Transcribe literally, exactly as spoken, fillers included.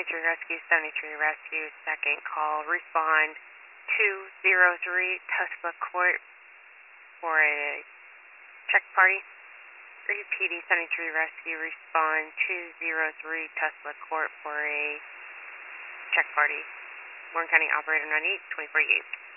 seventy-three Rescue, seventy-three Rescue, second call. Respond two zero three Tuscaloosa Court for a check party. P D seventy-three Rescue, respond two zero three Tuscaloosa Court for a check party. Warren County Operator ninety-eight, twenty forty-eight.